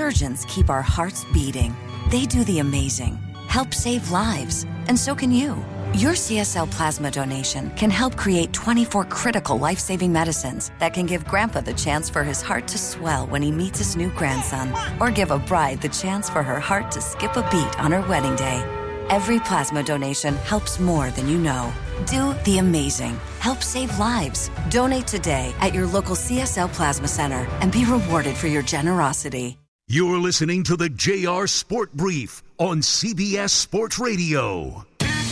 surgeons keep our hearts beating. They do the amazing, help save lives, and so can you. Your CSL plasma donation can help create 24 critical life-saving medicines that can give Grandpa the chance for his heart to swell when he meets his new grandson, or give a bride the chance for her heart to skip a beat on her wedding day. Every plasma donation helps more than you know. Do the amazing. Help save lives. Donate today at your local CSL Plasma Center and be rewarded for your generosity. You're listening to the JR Sport Brief on CBS Sports Radio.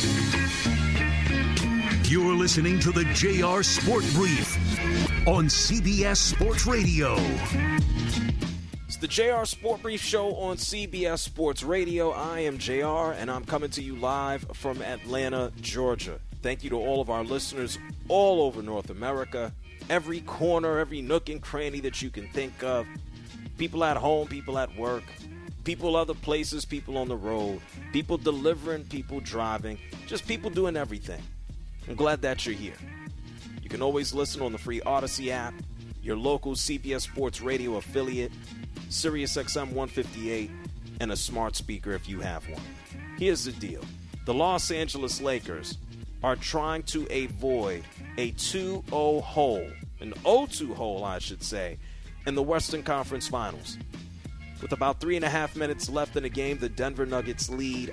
You're listening to the JR Sport Brief on CBS Sports Radio. It's the JR Sport Brief show on CBS Sports Radio. I am JR, and I'm coming to you live from Atlanta, Georgia. Thank you to all of our listeners all over North America, every corner, every nook and cranny that you can think of. People at home, people at work, people other places, people on the road, people delivering, people driving, just people doing everything. I'm glad that you're here. You can always listen on the free Odyssey app, your local CBS Sports Radio affiliate, SiriusXM 158, and a smart speaker if you have one. Here's the deal. The Los Angeles Lakers are trying to avoid a 2-0 hole, an 0-2 hole, I should say, in the Western Conference Finals. With about 3.5 minutes left in the game, the Denver Nuggets lead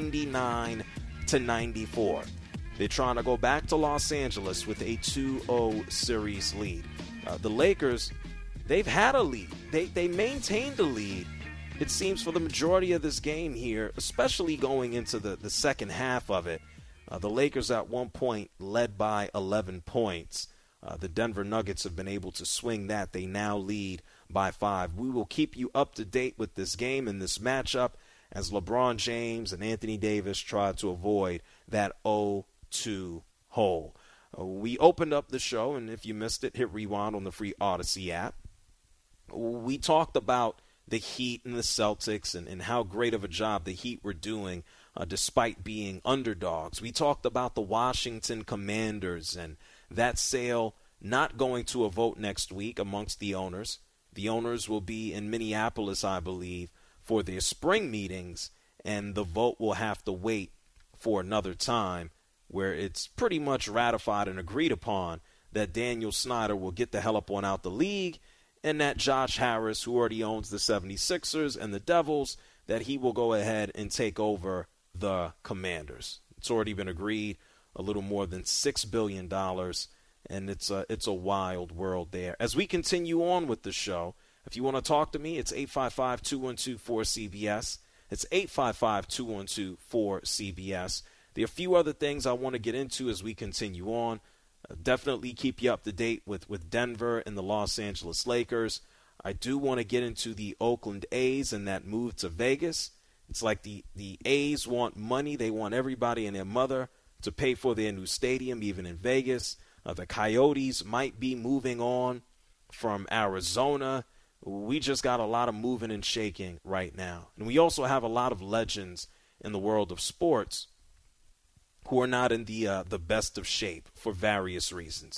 99-94. They're trying to go back to Los Angeles with a 2-0 series lead. The Lakers, they've had a lead. They maintained a lead, it seems, for the majority of this game here, especially going into the second half of it. The Lakers at one point led by 11 points. The Denver Nuggets have been able to swing that. They now lead by 5. We will keep you up to date with this game and this matchup as LeBron James and Anthony Davis try to avoid that 0-2 hole. We opened up the show, and if you missed it, hit rewind on the free Odyssey app. We talked about the Heat and the Celtics and how great of a job the Heat were doing despite being underdogs. We talked about the Washington Commanders and that sale not going to a vote next week amongst the owners. The owners will be in Minneapolis, I believe, for their spring meetings, and the vote will have to wait for another time, where it's pretty much ratified and agreed upon that Daniel Snyder will get the hell up on out the league, and that Josh Harris, who already owns the 76ers and the Devils, that he will go ahead and take over the Commanders. It's already been agreed, a little more than $6 billion, and it's a wild world there. As we continue on with the show, if you want to talk to me, it's 855-212-4CBS. It's 855-212-4CBS. There are a few other things I want to get into as we continue on. Definitely keep you up to date with Denver and the Los Angeles Lakers. I do want to get into the Oakland A's and that move to Vegas. It's like the A's want money. They want everybody and their mother to pay for their new stadium, even in Vegas. The Coyotes might be moving on from Arizona. We just got a lot of moving and shaking right now. And we also have a lot of legends in the world of sports who are not in the best of shape for various reasons.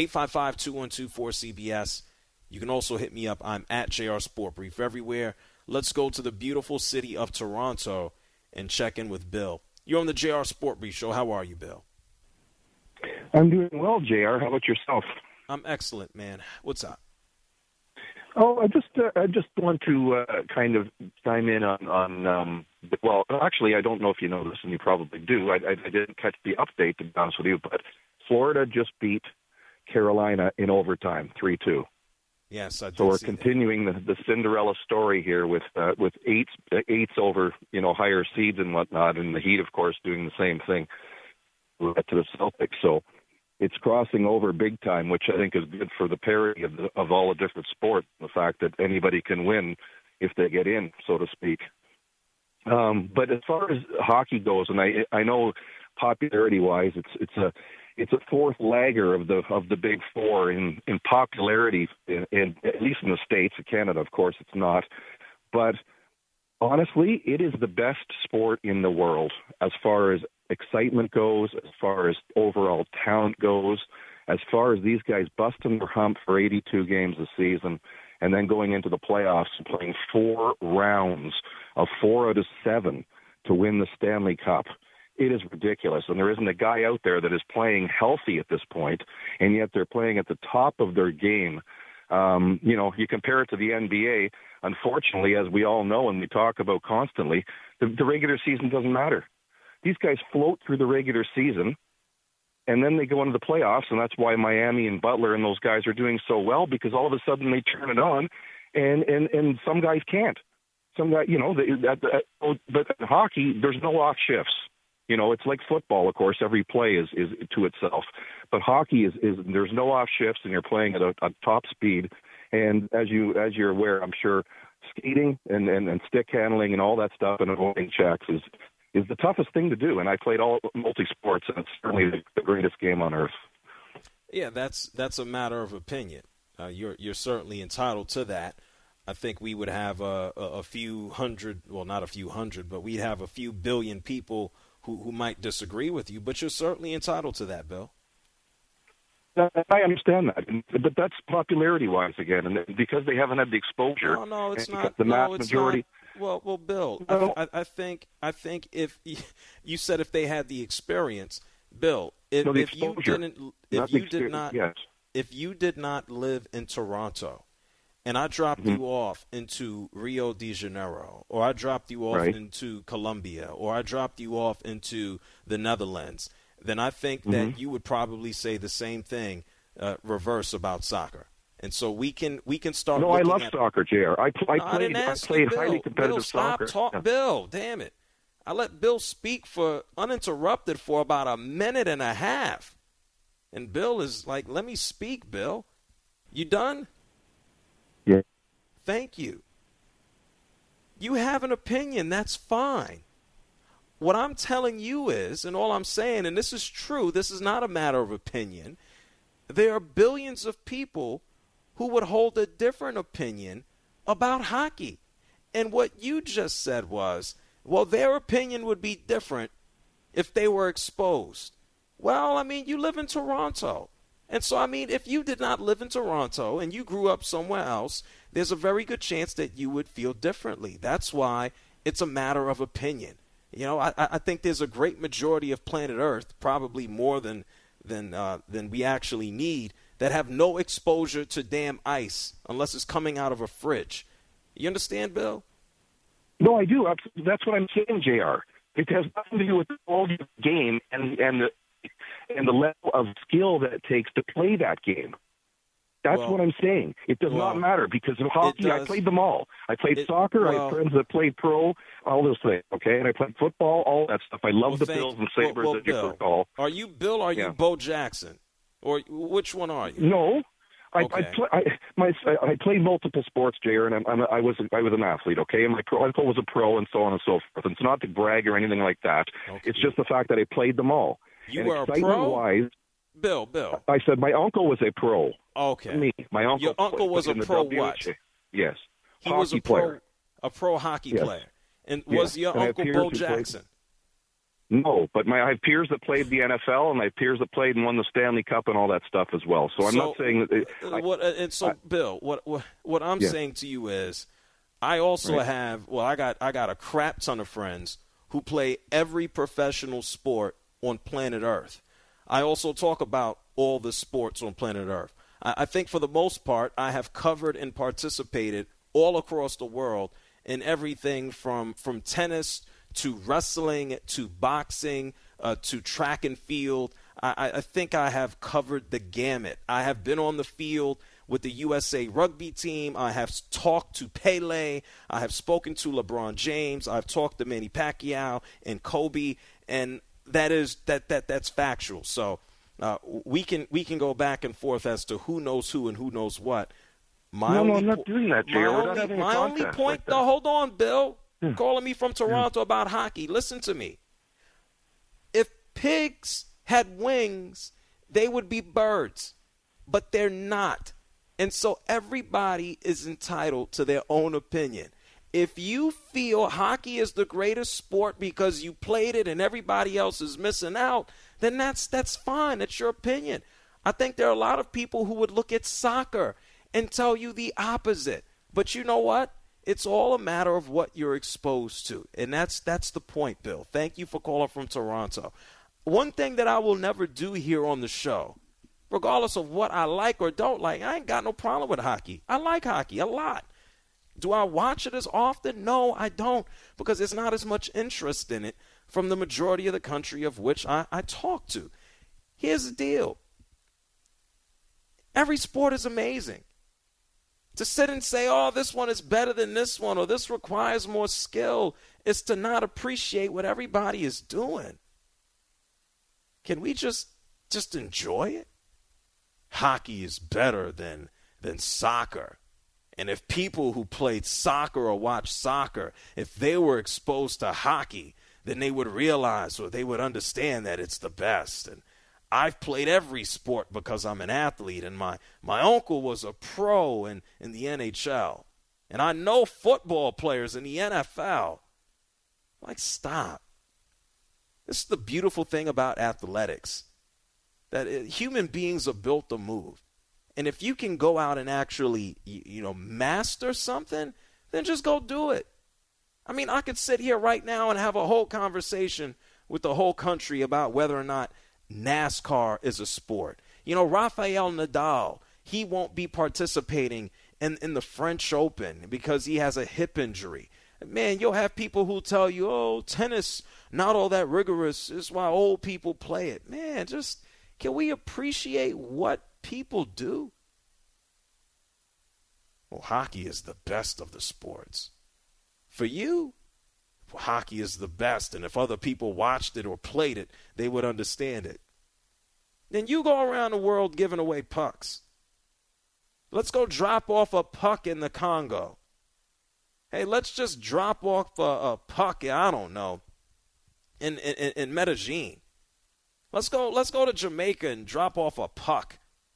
855-212-4CBS. You can also hit me up. I'm at JR Sport Brief everywhere. Let's go to the beautiful city of Toronto and check in with Bill. You're on the JR Sport Brief show. How are you, Bill? I'm doing well, JR. How about yourself? I'm excellent, man. What's up? Oh, I just want to kind of chime in on well, actually, I don't know if you know this, and you probably do. I didn't catch the update, to be honest with you, but Florida just beat Carolina in overtime, 3-2. Yes, I did. So we're see continuing the Cinderella story here with eights over, higher seeds and whatnot, and the Heat, of course, doing the same thing to the Celtics. So it's crossing over big time, which I think is good for the parity of all the different sports, the fact that anybody can win if they get in, so to speak. But as far as hockey goes, and I know popularity-wise, it's a fourth lagger of the big four in popularity, in at least in the States. In Canada, of course, it's not. But honestly, it is the best sport in the world as far as excitement goes, as far as overall talent goes, as far as these guys busting their hump for 82 games a season and then going into the playoffs and playing 4 rounds of 4 out of 7 to win the Stanley Cup. It is ridiculous, and there isn't a guy out there that is playing healthy at this point, and yet they're playing at the top of their game. You compare it to the NBA. Unfortunately, as we all know and we talk about constantly, the regular season doesn't matter. These guys float through the regular season, and then they go into the playoffs, and that's why Miami and Butler and those guys are doing so well, because all of a sudden they turn it on, and some guys can't. Some guys, but in hockey, there's no off shifts. It's like football, of course. Every play is to itself. But hockey is there's no off shifts, and you're playing at a top speed. And as you're aware, I'm sure, skating and stick handling and all that stuff and avoiding checks is the toughest thing to do. And I played all multi-sports, and it's certainly the greatest game on earth. Yeah, that's a matter of opinion. You're certainly entitled to that. I think we would have a few hundred, well, not a few hundred, but we'd have a few billion people who might disagree with you, but you're certainly entitled to that, Bill. I understand that, but that's popularity-wise again, and because they haven't had the exposure. No, it's not. The mass majority. Not. Well, Bill, no. I think if you said if they had the experience, Bill, if you did not live in Toronto, and I dropped you off into Rio de Janeiro, or I dropped you off into Colombia, or I dropped you off into the Netherlands, then I think that you would probably say the same thing, reverse about soccer. And so we can start. No, I love soccer, JR. I played highly competitive soccer. Bill, damn it! I let Bill speak for uninterrupted for about a minute and a half, and Bill is like, "Let me speak, Bill. You done?" Yeah. Thank you. You have an opinion. That's fine. What I'm telling you is, and all I'm saying, and this is true, this is not a matter of opinion, there are billions of people who would hold a different opinion about hockey. And what you just said was, well, their opinion would be different if they were exposed. Well, I mean, you live in Toronto. And so, I mean, if you did not live in Toronto and you grew up somewhere else, there's a very good chance that you would feel differently. That's why it's a matter of opinion. I think there's a great majority of planet Earth, probably more than we actually need, that have no exposure to damn ice unless it's coming out of a fridge. You understand, Bill? No, I do. That's what I'm saying, JR. It has nothing to do with the quality of the game and the level of skill that it takes to play that game. That's what I'm saying. It does not matter, because in hockey, I played them all. I played soccer. I had friends that played pro, all those things, okay? And I played football, all that stuff. I love the Bills and Sabres, as you recall. Are you Bill or are you Bo Jackson? Or which one are you? No. Okay. I played multiple sports, JR, and I was an athlete, okay? And my uncle was a pro and so on and so forth. And it's not to brag or anything like that. Okay. It's just the fact that I played them all. You were a pro? Bill. I said my uncle was a pro. Okay. Me, my uncle. Your uncle was a pro what? Yes. He was a pro hockey player. And was your uncle Bo Jackson? No, but I have peers that played the NFL, and I have peers that played and won the Stanley Cup and all that stuff as well. So I'm not saying that. Bill, what I'm saying to you is, I also have. Well, I got a crap ton of friends who play every professional sport on planet Earth. I also talk about all the sports on planet Earth. I think for the most part, I have covered and participated all across the world in everything from tennis to wrestling to boxing to track and field. I think I have covered the gamut. I have been on the field with the USA rugby team. I have talked to Pele. I have spoken to LeBron James. I've talked to Manny Pacquiao and Kobe, and that's factual. So we can go back and forth as to who knows who and who knows what. I'm not doing that, Jay. My only point, though, hold on, Bill. Calling me from Toronto about hockey. Listen to me. If pigs had wings, they would be birds, but they're not. And so everybody is entitled to their own opinion. If you feel hockey is the greatest sport because you played it and everybody else is missing out, then that's fine. That's your opinion. I think there are a lot of people who would look at soccer and tell you the opposite. But you know what? It's all a matter of what you're exposed to. And that's the point, Bill. Thank you for calling from Toronto. One thing that I will never do here on the show, regardless of what I like or don't like, I ain't got no problem with hockey. I like hockey a lot. Do I watch it as often? No, I don't, because there's not as much interest in it from the majority of the country of which I talk to. Here's the deal. Every sport is amazing. To sit and say, oh, this one is better than this one, or this requires more skill, is to not appreciate what everybody is doing. Can we just enjoy it? Hockey is better than soccer. And if people who played soccer or watched soccer, if they were exposed to hockey, then they would realize or they would understand that it's the best. And I've played every sport because I'm an athlete, and my uncle was a pro in the NHL. And I know football players in the NFL. Like, stop. This is the beautiful thing about athletics, that human beings are built to move. And if you can go out and actually, master something, then just go do it. I mean, I could sit here right now and have a whole conversation with the whole country about whether or not NASCAR is a sport. Rafael Nadal, he won't be participating in the French Open because he has a hip injury. Man, you'll have people who tell you, oh, tennis, not all that rigorous. It's why old people play it. Man, can we appreciate what people do? Well, hockey is the best of the sports. For you, hockey is the best, and if other people watched it or played it, they would understand it. Then you go around the world giving away pucks. Let's go drop off a puck in the Congo. Hey, let's just drop off a puck, I don't know, in Medellin. Let's go to Jamaica and drop off a puck.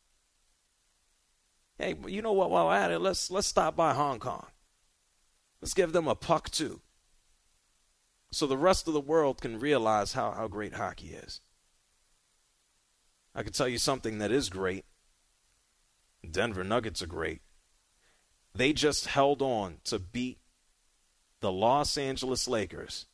Hey, you know what? While we're at it, let's stop by Hong Kong. Let's give them a puck too, so the rest of the world can realize how great hockey is. I can tell you something that is great. Denver Nuggets are great. They just held on to beat the Los Angeles Lakers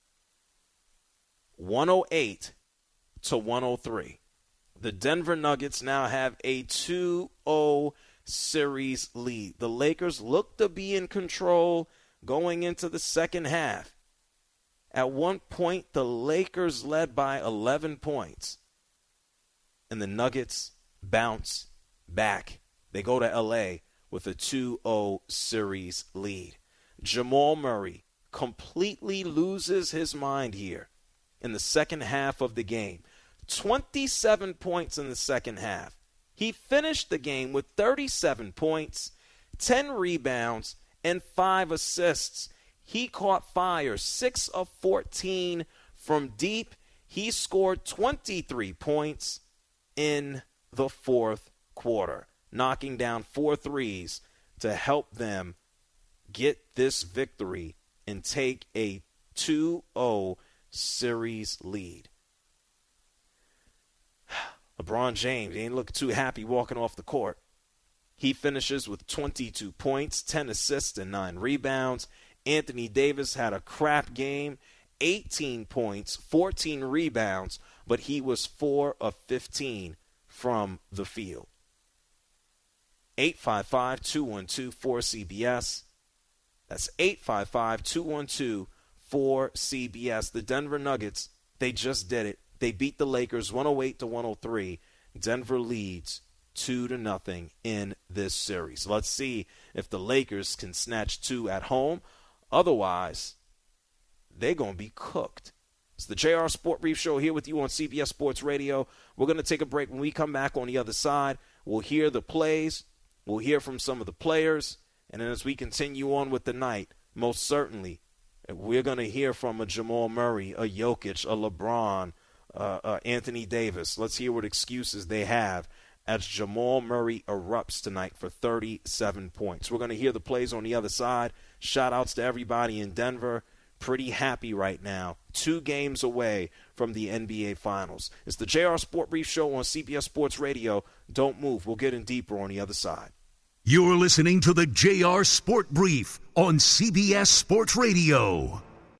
108-103. The Denver Nuggets now have a 2-0 series lead. The Lakers look to be in control going into the second half. At one point, the Lakers led by 11 points. And the Nuggets bounce back. They go to L.A. with a 2-0 series lead. Jamal Murray completely loses his mind here in the second half of the game. 27 points in the second half. He finished the game with 37 points, 10 rebounds, and 5 assists. He caught fire, 6 of 14 from deep. He scored 23 points in the fourth quarter, knocking down 4 threes to help them get this victory and take a 2-0 series lead. LeBron James, he ain't looking too happy walking off the court. He finishes with 22 points, 10 assists, and 9 rebounds. Anthony Davis had a crap game, 18 points, 14 rebounds, but he was 4 of 15 from the field. 855-212-4CBS. That's 855-212-4CBS. The Denver Nuggets, they just did it. They beat the Lakers 108-103. Denver leads 2-0 in this series. Let's see if the Lakers can snatch 2 at home. Otherwise, they're going to be cooked. It's the JR Sport Brief Show here with you on CBS Sports Radio. We're going to take a break. When we come back on the other side, we'll hear the plays. We'll hear from some of the players. And then as we continue on with the night, most certainly, we're going to hear from a Jamal Murray, a Jokic, a LeBron, Anthony Davis. Let's hear what excuses they have as Jamal Murray erupts tonight for 37 points. We're going to hear the plays on the other side. Shout-outs to everybody in Denver. Pretty happy right now. 2 games away from the NBA Finals. It's the JR Sport Brief Show on CBS Sports Radio. Don't move. We'll get in deeper on the other side. You're listening to the JR Sport Brief on CBS Sports Radio.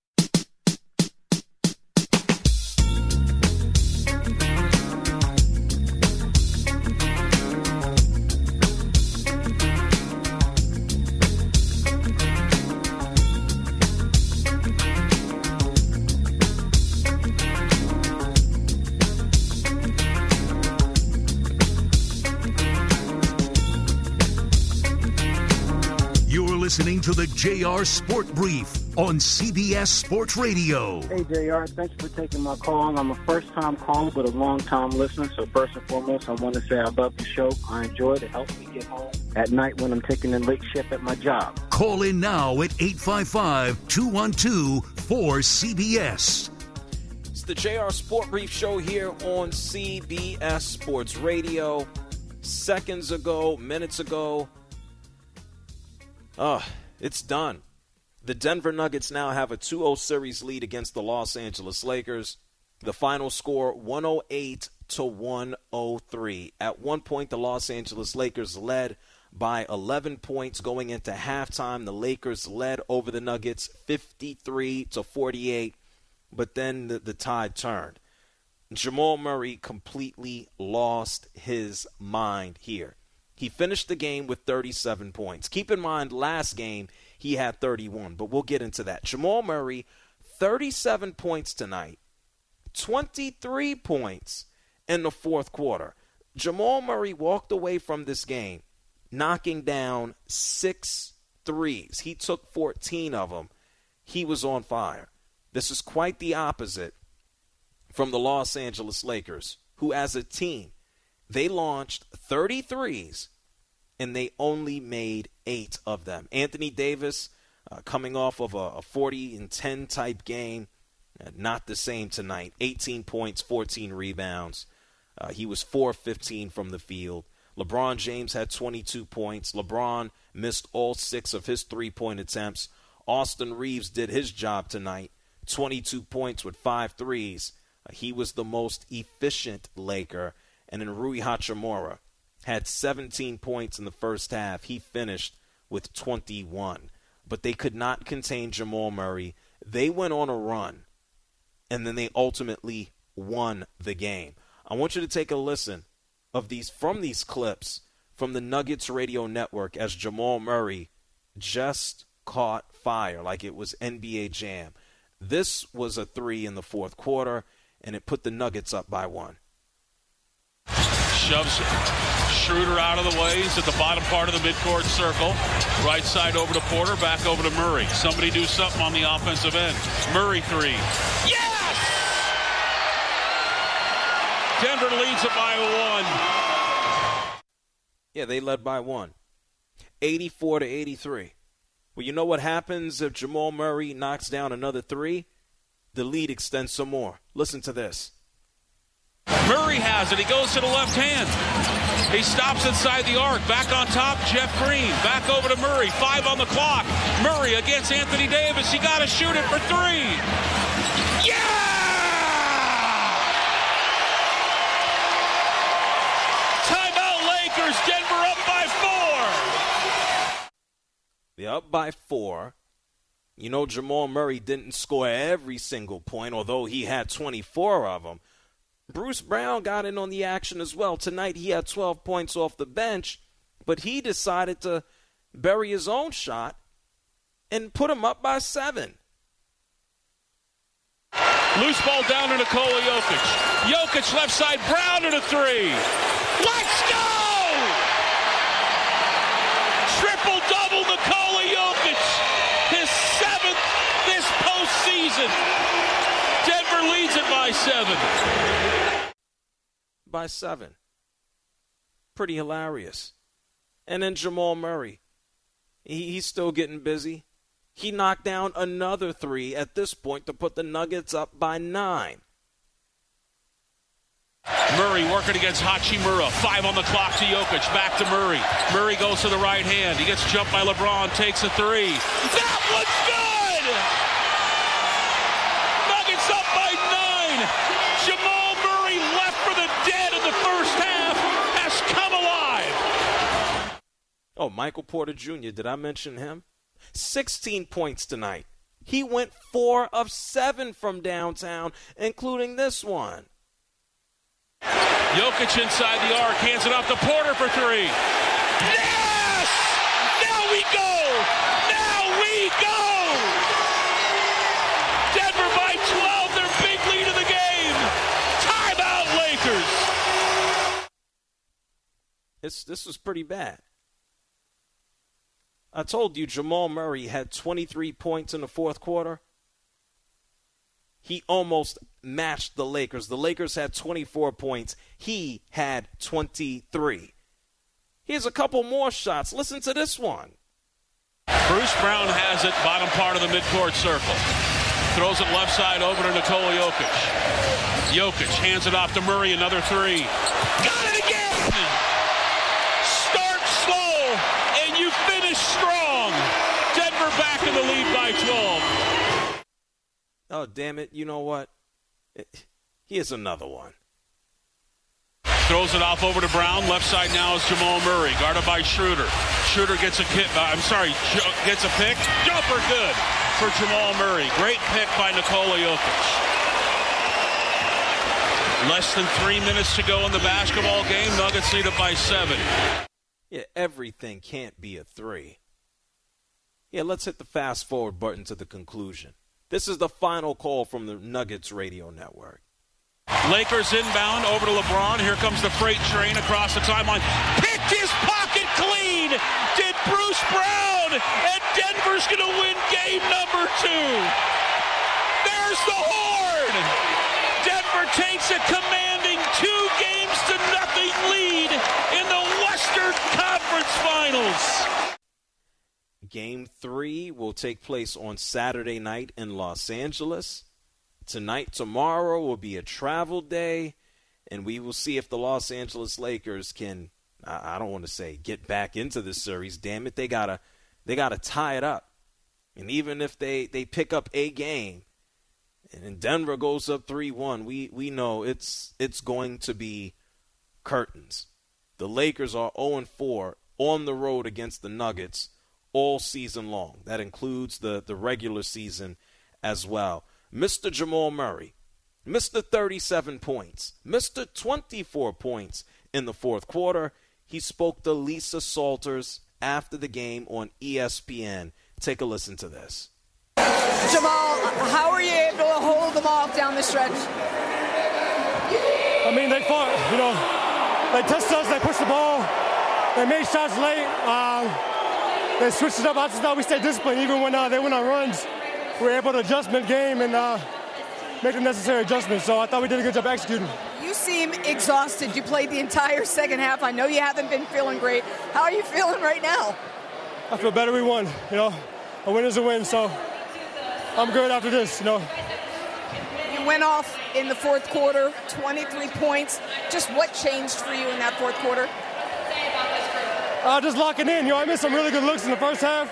Listening to the JR Sport Brief on CBS Sports Radio. Hey, JR, thanks for taking my call. I'm a first-time caller, but a long-time listener. So first and foremost, I want to say I love the show. I enjoy it. It helps me get home at night when I'm taking a late shift at my job. Call in now at 855-212-4CBS. It's the JR Sport Brief show here on CBS Sports Radio. Seconds ago, minutes ago, it's done. The Denver Nuggets now have a 2-0 series lead against the Los Angeles Lakers. The final score, 108-103. At one point, the Los Angeles Lakers led by 11 points going into halftime. The Lakers led over the Nuggets 53-48, but then the tide turned. Jamal Murray completely lost his mind here. He finished the game with 37 points. Keep in mind, last game he had 31, but we'll get into that. Jamal Murray, 37 points tonight, 23 points in the fourth quarter. Jamal Murray walked away from this game knocking down 6 threes. He took 14 of them. He was on fire. This is quite the opposite from the Los Angeles Lakers, who as a team, they launched 33s, and they only made 8 of them. Anthony Davis, coming off of a 40-10 type game, not the same tonight. 18 points, 14 rebounds. He was 4-15 from the field. LeBron James had 22 points. LeBron missed all 6 of his three-point attempts. Austin Reeves did his job tonight. 22 points with 5 threes. He was the most efficient Laker. And then Rui Hachimura had 17 points in the first half. He finished with 21. But they could not contain Jamal Murray. They went on a run, and then they ultimately won the game. I want you to take a listen of these clips from the Nuggets radio network as Jamal Murray just caught fire like it was NBA Jam. This was a 3 in the fourth quarter, and it put the Nuggets up by 1. Shoves Schroeder out of the way. He's at the bottom part of the midcourt circle. Right side over to Porter, back over to Murray. Somebody do something on the offensive end. Murray 3. Yes! Denver leads it by 1. Yeah, they led by 1. 84-83. Well, you know what happens if Jamal Murray knocks down another 3? The lead extends some more. Listen to this. Murray has it. He goes to the left hand. He stops inside the arc. Back on top, Jeff Green. Back over to Murray. 5 on the clock. Murray against Anthony Davis. He got to shoot it for 3. Yeah! Timeout Lakers. Denver up by 4. They're up by 4. You know, Jamal Murray didn't score every single point, although he had 24 of them. Bruce Brown got in on the action as well. Tonight he had 12 points off the bench, but he decided to bury his own shot and put him up by 7. Loose ball down to Nikola Jokic. Jokic left side, Brown to the 3. Let's go! Triple-double Nikola Jokic. His 7th this postseason. Denver leads it by 7. By 7. Pretty hilarious. And then Jamal Murray. He's still getting busy. He knocked down another 3 at this point to put the Nuggets up by 9. Murray working against Hachimura. 5 on the clock to Jokic. Back to Murray. Murray goes to the right hand. He gets jumped by LeBron. Takes a 3. That one's good! Nuggets up by 9. Jamal Murray, left for the dead in the first half, has come alive. Oh, Michael Porter Jr., did I mention him? 16 points tonight. He went 4 of 7 from downtown, including this one. Jokic inside the arc, hands it off to Porter for 3. Yes! Now we go! Now we go! Denver by 12, their big lead of the game. Timeout, Lakers. This was pretty bad. I told you Jamal Murray had 23 points in the fourth quarter. He almost matched the Lakers. The Lakers had 24 points. He had 23. Here's a couple more shots. Listen to this one. Bruce Brown has it, bottom part of the midcourt circle. Throws it left side over to Nikola Jokic. Jokic hands it off to Murray, another 3. Got it again! Start slow, and you finish strong. Denver back in the lead by 12. Oh, damn it. You know what? Here's another one. Throws it off over to Brown. Left side now is Jamal Murray, guarded by Schroeder. Schroeder gets a pick. Jumper good for Jamal Murray. Great pick by Nikola Jokic. Less than 3 minutes to go in the basketball game. Nuggets lead it by 7. Yeah, everything can't be a 3. Yeah, let's hit the fast forward button to the conclusion. This is the final call from the Nuggets radio network. Lakers inbound over to LeBron. Here comes the freight train across the timeline. Picked his pocket clean. Did Bruce Brown. And Denver's going to win game number 2. There's the horn. Denver takes a commanding 2-0 lead in the Western Conference Finals. Game 3 will take place on Saturday night in Los Angeles. Tomorrow will be a travel day, and we will see if the Los Angeles Lakers can, I don't want to say get back into this series. Damn it, they gotta tie it up. And even if they pick up a game, and Denver goes up 3-1, we know it's going to be curtains. The Lakers are 0-4 on the road against the Nuggets all season long. That includes the regular season as well. Mr. Jamal Murray, Mr. 37 points, Mr. 24 points in the fourth quarter. He spoke to Lisa Salters after the game on ESPN. Take a listen to this. Jamal, how were you able to hold them off down the stretch? I mean, they fought, they touched us, they pushed the ball, they made shots late, they switched it up. I just thought we stayed disciplined even when they went on runs. We were able to adjust mid-game and make the necessary adjustments. So I thought we did a good job executing. You seem exhausted. You played the entire second half. I know you haven't been feeling great. How are you feeling right now? I feel better. We won. A win is a win. So I'm good after this. You went off in the fourth quarter, 23 points. Just what changed for you in that fourth quarter? Just locking in. I missed some really good looks in the first half.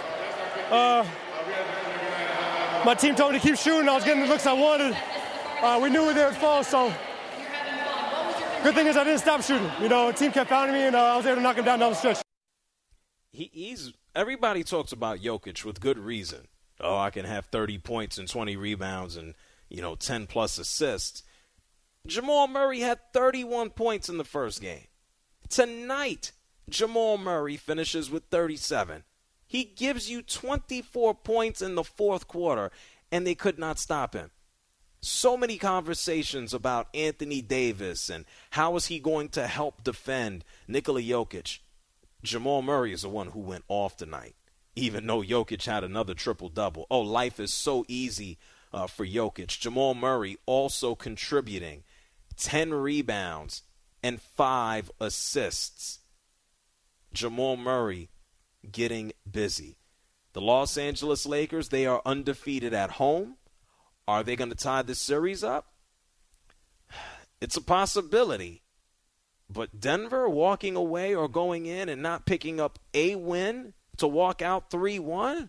My team told me to keep shooting. I was getting the looks I wanted. We knew where they would fall, so good thing is I didn't stop shooting. The team kept pounding me, and I was able to knock him down the stretch. Everybody talks about Jokic with good reason. Oh, I can have 30 points and 20 rebounds and, 10-plus assists. Jamal Murray had 31 points in the first game. Tonight, Jamal Murray finishes with 37. He gives you 24 points in the fourth quarter, and they could not stop him. So many conversations about Anthony Davis and how is he going to help defend Nikola Jokic. Jamal Murray is the one who went off tonight, even though Jokic had another triple-double. Oh, life is so easy for Jokic. Jamal Murray also contributing 10 rebounds and 5 assists. Jamal Murray getting busy. The Los Angeles Lakers, they are undefeated at home. Are they going to tie this series up? It's a possibility. But Denver walking away or going in and not picking up a win to walk out 3-1?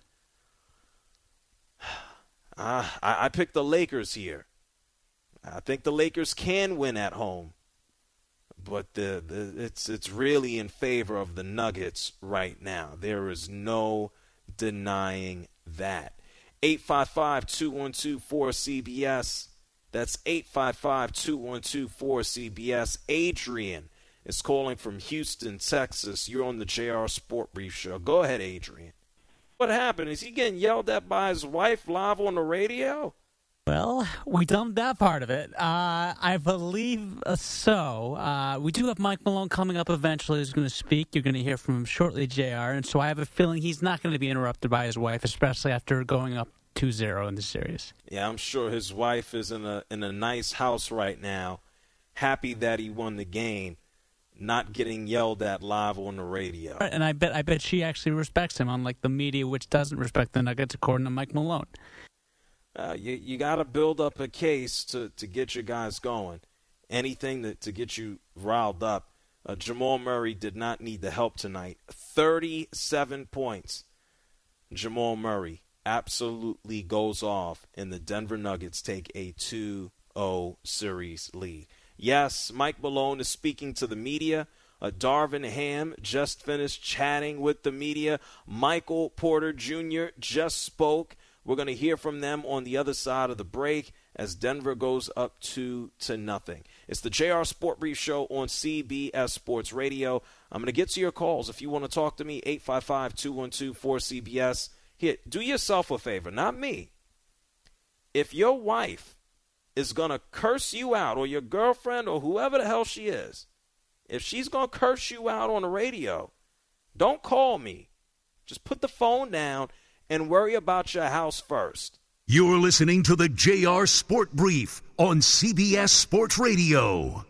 I picked the Lakers here. I think the Lakers can win at home. but it's really in favor of the Nuggets right now. There is no denying that. 855-212-4CBS. That's 855-212-4CBS. Adrian is calling from Houston, Texas. You're on the JR Sport Brief Show. Go ahead, Adrian. What happened? Is he getting yelled at by his wife live on the radio? Well, we dumped that part of it. I believe so. We do have Mike Malone coming up eventually who's going to speak. You're going to hear from him shortly, JR. And so I have a feeling he's not going to be interrupted by his wife, especially after going up 2-0 in the series. Yeah, I'm sure his wife is in a nice house right now, happy that he won the game, not getting yelled at live on the radio. Right, and I bet she actually respects him, unlike the media, which doesn't respect the Nuggets, according to Mike Malone. You got to build up a case to get your guys going. Anything to get you riled up. Jamal Murray did not need the help tonight. 37 points. Jamal Murray absolutely goes off, and the Denver Nuggets take a 2-0 series lead. Yes, Mike Malone is speaking to the media. Darvin Ham just finished chatting with the media. Michael Porter Jr. just spoke. We're going to hear from them on the other side of the break as Denver goes up 2-0. It's the JR Sport Brief Show on CBS Sports Radio. I'm going to get to your calls. If you want to talk to me, 855-212-4CBS. Here, do yourself a favor, not me. If your wife is going to curse you out, or your girlfriend, or whoever the hell she is, if she's going to curse you out on the radio, don't call me. Just put the phone down and worry about your house first. You're listening to the JR Sport Brief on CBS Sports Radio.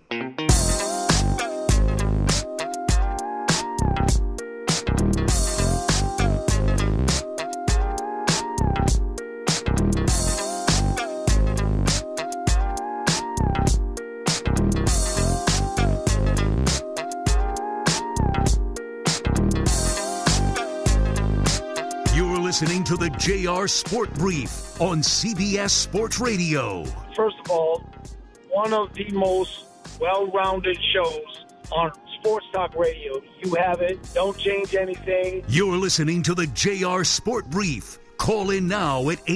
Listening to the JR Sport Brief on CBS Sports Radio. First of all, one of the most well-rounded shows on Sports Talk Radio. You have it. Don't change anything. You're listening to the JR Sport Brief. Call in now at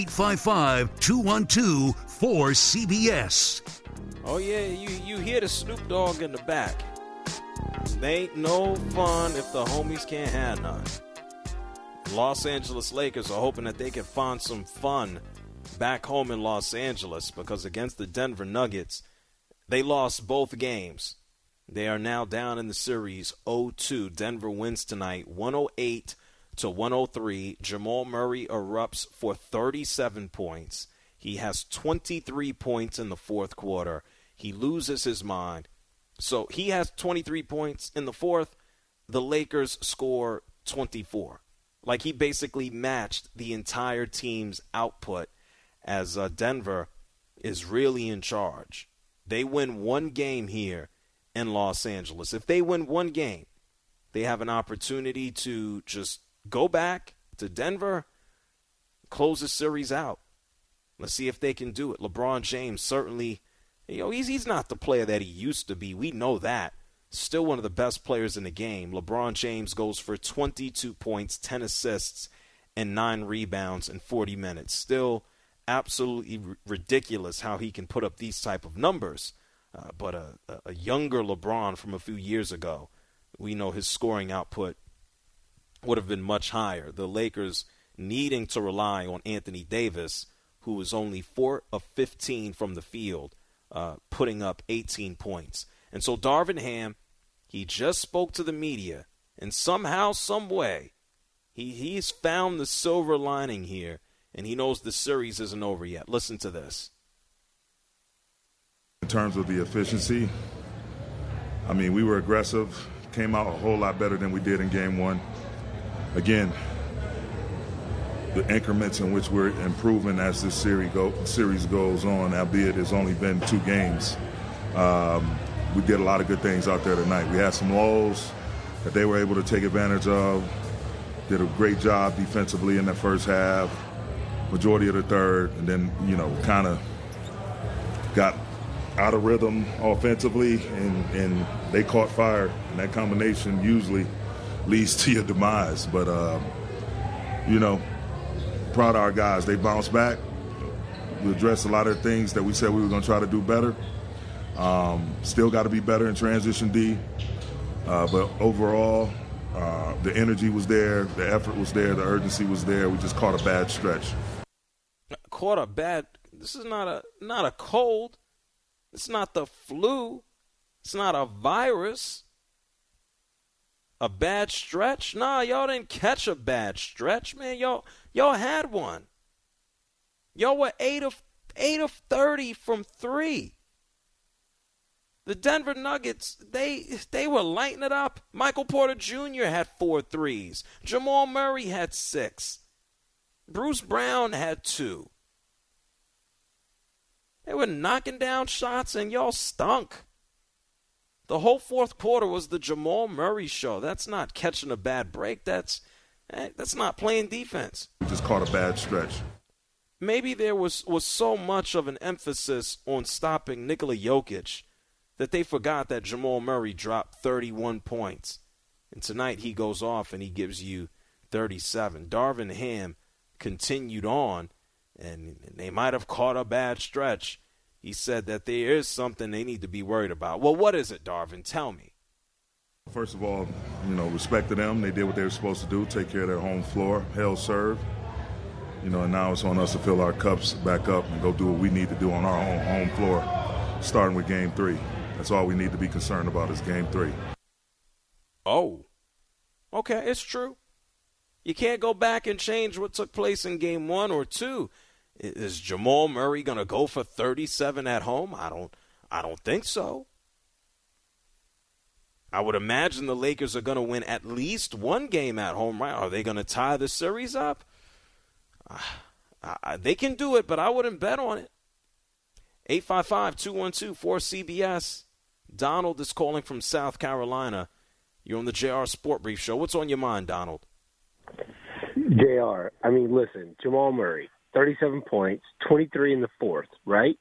855-212-4CBS. Oh, yeah, you hear the Snoop Dogg in the back. They ain't no fun if the homies can't have none. Los Angeles Lakers are hoping that they can find some fun back home in Los Angeles because against the Denver Nuggets, they lost both games. They are now down in the series 0-2. Denver wins tonight 108-103. Jamal Murray erupts for 37 points. He has 23 points in the fourth quarter. He loses his mind. So he has 23 points in the fourth. The Lakers score 24. Like he basically matched the entire team's output as Denver is really in charge. They win one game here in Los Angeles. If they win one game, they have an opportunity to just go back to Denver, close the series out. Let's see if they can do it. LeBron James certainly, he's not the player that he used to be. We know that. Still one of the best players in the game. LeBron James goes for 22 points, 10 assists, and 9 rebounds in 40 minutes. Still absolutely ridiculous how he can put up these type of numbers. But a younger LeBron from a few years ago, we know his scoring output would have been much higher. The Lakers needing to rely on Anthony Davis, who was only 4 of 15 from the field, putting up 18 points. And so Darvin Ham, he just spoke to the media, and somehow, some way, he's found the silver lining here, and he knows the series isn't over yet. Listen to this. In terms of the efficiency, I mean, we were aggressive, came out a whole lot better than we did in game one. Again, the increments in which we're improving as this series goes on, albeit it's only been 2 games. We did a lot of good things out there tonight. We had some lows that they were able to take advantage of. Did a great job defensively in the first half, majority of the third, and then, kind of got out of rhythm offensively, and they caught fire. And that combination usually leads to your demise. But, proud of our guys. They bounced back. We addressed a lot of the things that we said we were going to try to do better. Still got to be better in transition D. But overall, the energy was there, the effort was there, the urgency was there. We just caught a bad stretch. This is not a cold. It's not the flu. It's not a virus. A bad stretch? Nah, y'all didn't catch a bad stretch, man. Y'all had one. Y'all were 8 of 30 from 3. The Denver Nuggets, they were lighting it up. Michael Porter Jr. had 4 threes. Jamal Murray had 6. Bruce Brown had 2. They were knocking down shots, and y'all stunk. The whole fourth quarter was the Jamal Murray show. That's not catching a bad break. That's not playing defense. We just caught a bad stretch. Maybe there was so much of an emphasis on stopping Nikola Jokic that they forgot that Jamal Murray dropped 31 points. And tonight he goes off and he gives you 37. Darvin Ham continued on, and they might have caught a bad stretch. He said that there is something they need to be worried about. Well, what is it, Darvin? Tell me. First of all, respect to them. They did what they were supposed to do, take care of their home floor, held serve. And now it's on us to fill our cups back up and go do what we need to do on our own home floor, starting with Game 3. That's all we need to be concerned about is Game 3. Oh, okay, it's true. You can't go back and change what took place in Game 1 or 2. Is Jamal Murray going to go for 37 at home? I don't think so. I would imagine the Lakers are going to win at least one game at home, right? Are they going to tie the series up? They can do it, but I wouldn't bet on it. 855-212-4CBS. Donald is calling from South Carolina. You're on the JR Sport Brief Show. What's on your mind, Donald? JR, listen, Jamal Murray, 37 points, 23 in the fourth, right?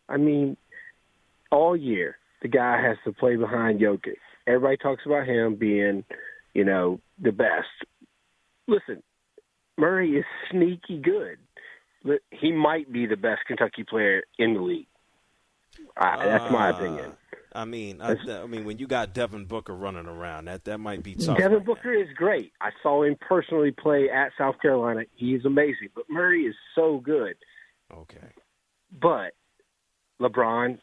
All year, the guy has to play behind Jokic. Everybody talks about him being, the best. Listen, Murray is sneaky good. He might be the best Kentucky player in the league. That's my opinion. When you got Devin Booker running around, that might be tough. Devin Booker is great. I saw him personally play at South Carolina. He's amazing. But Murray is so good. Okay. But LeBron,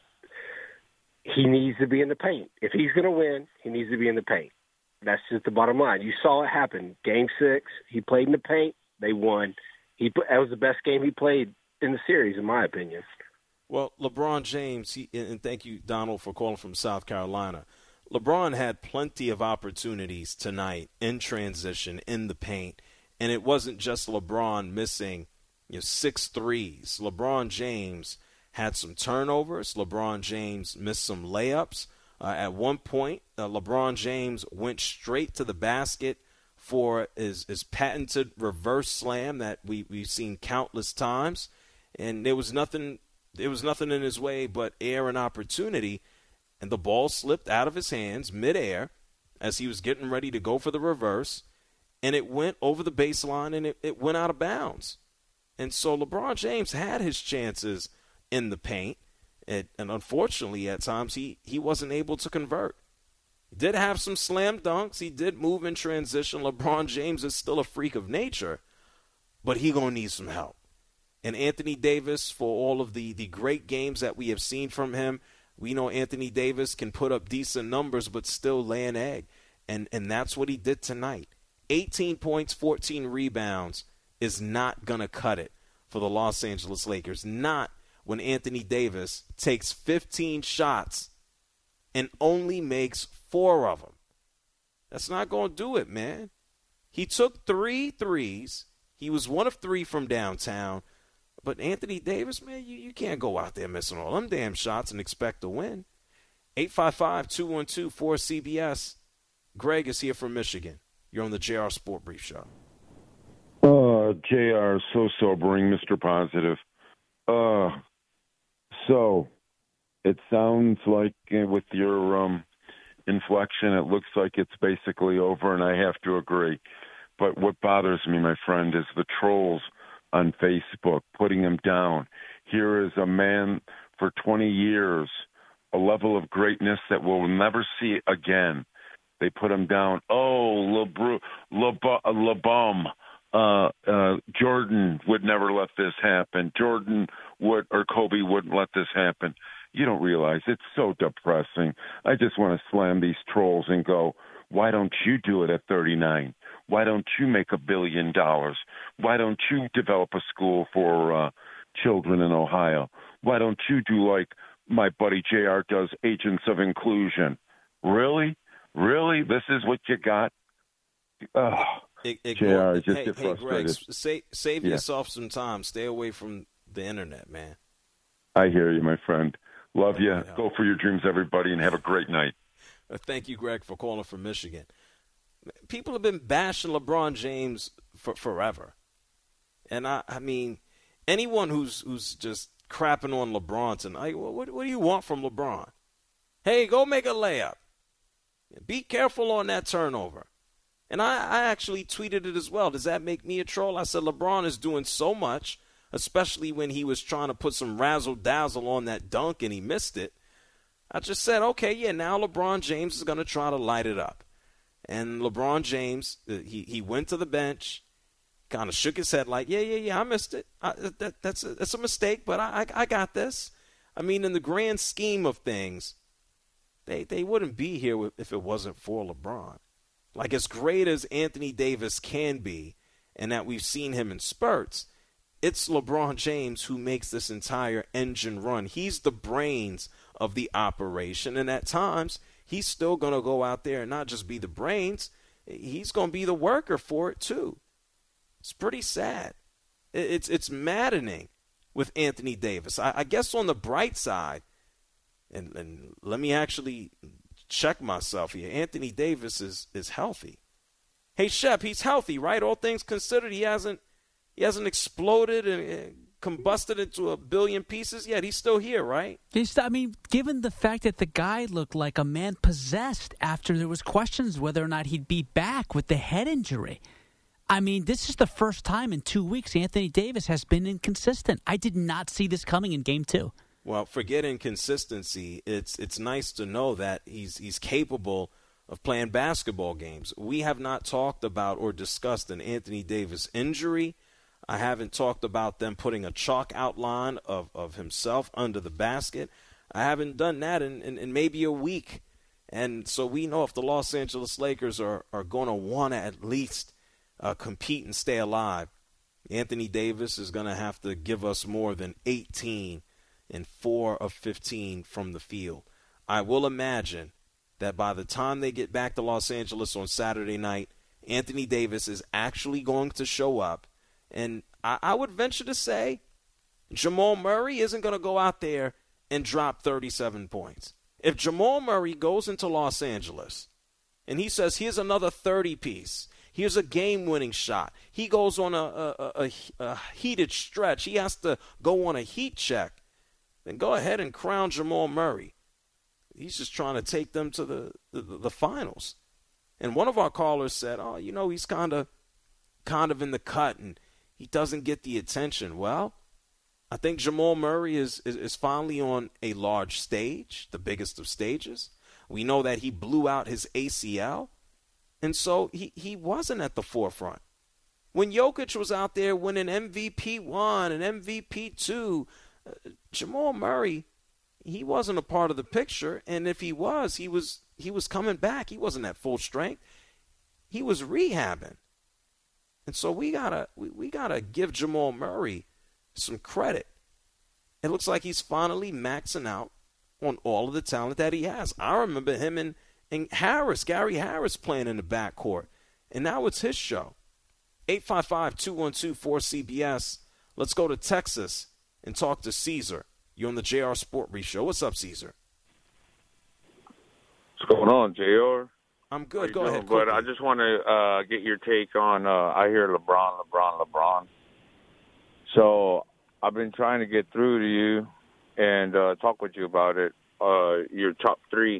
he needs to be in the paint. If he's going to win, he needs to be in the paint. That's just the bottom line. You saw it happen. Game 6, he played in the paint. They won. That was the best game he played in the series, in my opinion. Well, LeBron James, and thank you, Donald, for calling from South Carolina. LeBron had plenty of opportunities tonight in transition, in the paint, and it wasn't just LeBron missing 6 threes. LeBron James had some turnovers. LeBron James missed some layups. At one point, LeBron James went straight to the basket for his patented reverse slam that we've seen countless times, and there was nothing in his way but air and opportunity, and the ball slipped out of his hands midair as he was getting ready to go for the reverse, and it went over the baseline, and it went out of bounds. And so LeBron James had his chances in the paint, and unfortunately at times he wasn't able to convert. He did have some slam dunks. He did move in transition. LeBron James is still a freak of nature, but he going to need some help. And Anthony Davis, for all of the great games that we have seen from him, we know Anthony Davis can put up decent numbers but still lay an egg. And that's what he did tonight. 18 points, 14 rebounds is not going to cut it for the Los Angeles Lakers. Not when Anthony Davis takes 15 shots and only makes 4 of them. That's not going to do it, man. He took 3 threes. He was 1 of 3 from downtown. But Anthony Davis, man, you can't go out there missing all them damn shots and expect to win. 855-212-4CBS. Greg is here from Michigan. You're on the JR Sport Brief Show. JR, so sobering, Mr. Positive. So, It sounds like with your inflection, it looks like it's basically over, and I have to agree. But what bothers me, my friend, is the trolls on Facebook putting him down. Here is a man for 20 years, a level of greatness that we'll never see again. They put him down. Oh, LeBum. Jordan would never let this happen. Jordan would, or Kobe wouldn't let this happen. You don't realize it's so depressing. I just want to slam these trolls and go, why don't you do it at 39? Why don't you make $1 billion? Why don't you develop a school for children in Ohio? Why don't you do like my buddy JR does, Agents of Inclusion? Really? Really? This is what you got? Oh, JR, just get frustrated. Greg, save yourself some time. Stay away from the internet, man. I hear you, my friend. Love you. Go for your dreams, everybody, and have a great night. Thank you, Greg, for calling from Michigan. People have been bashing LeBron James for forever. And, I mean, anyone who's just crapping on LeBron tonight, what do you want from LeBron? Hey, go make a layup. Be careful on that turnover. And I actually tweeted it as well. Does that make me a troll? I said LeBron is doing so much, especially when he was trying to put some razzle-dazzle on that dunk and he missed it. I just said, okay, yeah, now LeBron James is going to try to light it up. And LeBron James, he went to the bench, kind of shook his head like, yeah, I missed it. That's a mistake, but I got this. I mean, in the grand scheme of things, they wouldn't be here if it wasn't for LeBron. Like, as great as Anthony Davis can be, and that we've seen him in spurts, it's LeBron James who makes this entire engine run. He's the brains of the operation, and at times he's still going to go out there and not just be the brains, he's going to be the worker for it too. It's pretty sad. It's maddening with Anthony Davis. I guess on the bright side, and let me actually check myself here, Anthony Davis is healthy. Hey, Shep, he's healthy, right? All things considered, he hasn't exploded and combusted into a billion pieces yet. He's still here, right? I mean, given the fact that the guy looked like a man possessed after there was questions whether or not he'd be back with the head injury. I mean, this is the first time in 2 weeks Anthony Davis has been inconsistent. I did not see this coming in Game 2. Well, forget inconsistency. It's nice to know that he's capable of playing basketball games. We have not talked about or discussed an Anthony Davis injury. I haven't talked about them putting a chalk outline of himself under the basket. I haven't done that in maybe a week. And so we know if the Los Angeles Lakers are going to want to at least compete and stay alive, Anthony Davis is going to have to give us more than 18 and 4 of 15 from the field. I will imagine that by the time they get back to Los Angeles on Saturday night, Anthony Davis is actually going to show up. And I would venture to say Jamal Murray isn't going to go out there and drop 37 points. If Jamal Murray goes into Los Angeles and he says, here's another 30-piece, here's a game-winning shot, he goes on a heated stretch, he has to go on a heat check, then go ahead and crown Jamal Murray. He's just trying to take them to the finals. And one of our callers said, oh, he's kind of in the cut and he doesn't get the attention. Well, I think Jamal Murray is finally on a large stage, the biggest of stages. We know that he blew out his ACL, and so he wasn't at the forefront. When Jokic was out there winning MVP 1 and MVP 2, Jamal Murray, he wasn't a part of the picture, and if he was coming back. He wasn't at full strength. He was rehabbing. And so we gotta give Jamal Murray some credit. It looks like he's finally maxing out on all of the talent that he has. I remember him and Gary Harris playing in the backcourt. And now it's his show. 855-212-4CBS. Let's go to Texas and talk to Caesar. You're on the JR Sport Brief Show. What's up, Caesar? What's going on, JR? I'm good. Go ahead. But I just want to get your take on, I hear LeBron. So I've been trying to get through to you, and talk with you about it. Your top three,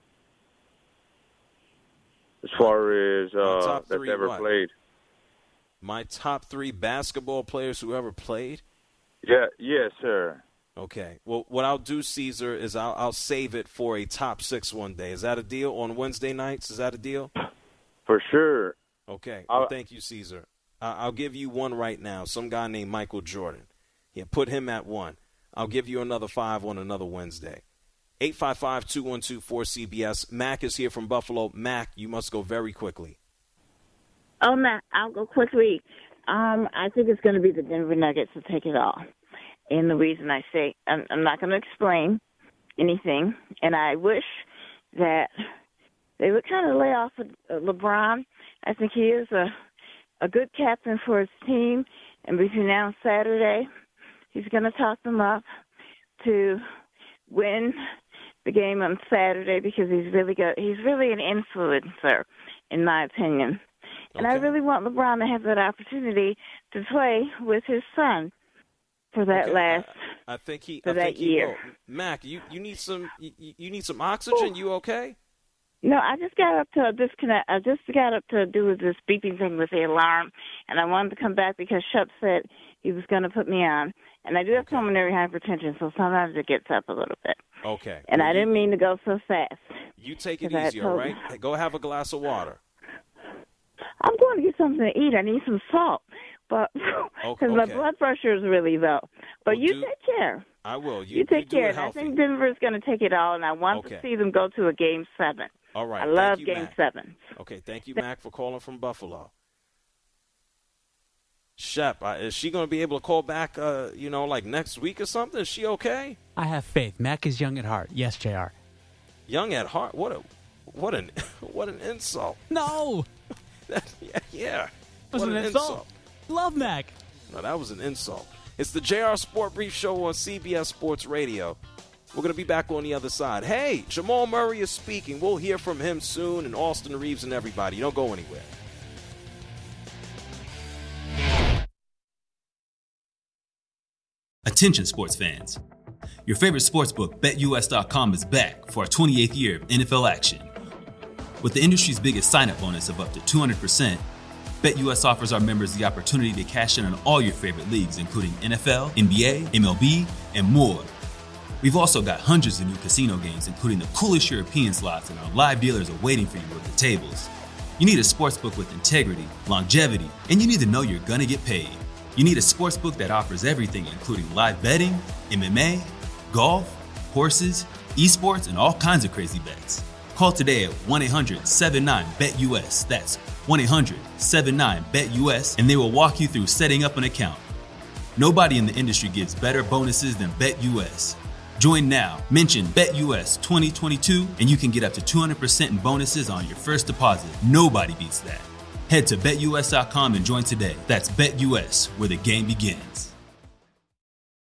as far as that's ever played. My top three basketball players who ever played? Yeah, yes, sir. Okay. Well, what I'll do, Caesar, is I'll save it for a top 6 one day. Is that a deal on Wednesday nights? Is that a deal? For sure. Okay. Well, thank you, Caesar. I'll give you one right now. Some guy named Michael Jordan. Yeah, put him at 1. I'll give you another 5 on another Wednesday. 855-212-4CBS. Mac is here from Buffalo. Mac, you must go very quickly. Oh, Mac, I'll go quickly. I think it's going to be the Denver Nuggets to take it all. And the reason I say I'm not going to explain anything, and I wish that they would kind of lay off LeBron. I think he is a good captain for his team, and between now and Saturday, he's going to talk them up to win the game on Saturday because he's really good. He's really an influencer, in my opinion. And I really want LeBron to have that opportunity to play with his son for that I think he year. Will. Mac, you need some oxygen. You okay? No, I just got up to a disconnect. I just got up to do this beeping thing with the alarm, and I wanted to come back because Shep said he was going to put me on. And I do have pulmonary hypertension, so sometimes it gets up a little bit. Okay. And I didn't mean to go so fast. You take it easy, all right? Go have a glass of water. I'm going to get something to eat. I need some salt, but because my blood pressure is really low. But take care. I will. You take care. I think Denver's going to take it all, and I want to see them go to a Game 7. All right. I love Game 7. Okay. Thank you, Mac, for calling from Buffalo. Shep, is she going to be able to call back, like next week or something? Is she okay? I have faith. Mac is young at heart. Yes, JR. Young at heart? What an insult. No. Yeah. Was an insult. Love Mac. No, that was an insult. It's the JR Sport Brief Show on CBS Sports Radio. We're going to be back on the other side. Hey, Jamal Murray is speaking. We'll hear from him soon, and Austin Reeves and everybody. Don't go anywhere. Attention sports fans. Your favorite sportsbook, BetUS.com, is back for our 28th year of NFL action. With the industry's biggest sign-up bonus of up to 200%, BetUS offers our members the opportunity to cash in on all your favorite leagues, including NFL, NBA, MLB, and more. We've also got hundreds of new casino games, including the coolest European slots, and our live dealers are waiting for you at the tables. You need a sportsbook with integrity, longevity, and you need to know you're gonna get paid. You need a sportsbook that offers everything, including live betting, MMA, golf, horses, esports, and all kinds of crazy bets. Call today at 1-800-79-BET-US. That's 1-800-79-BET-US, and they will walk you through setting up an account. Nobody in the industry gives better bonuses than BetUS. Join now. Mention BetUS 2022, and you can get up to 200% in bonuses on your first deposit. Nobody beats that. Head to BetUS.com and join today. That's BetUS, where the game begins.